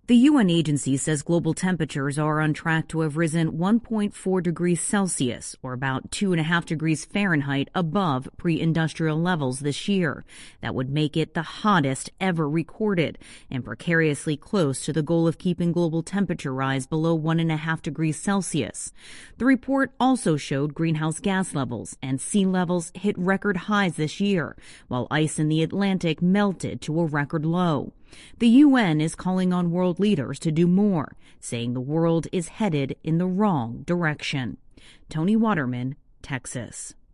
The UN agency says global temperatures are on track to have risen 1.4 degrees Celsius, or about 2.5 degrees Fahrenheit above pre-industrial levels this year. That would make it the hottest ever recorded and precariously close to the goal of keeping global temperature rise below 1.5 degrees Celsius. The report also showed greenhouse gas levels and sea levels hit record highs this year, while ice in the Atlantic melted to a record low. The UN is calling on world leaders to do more, saying the world is headed in the wrong direction. Tony Waterman, Texas.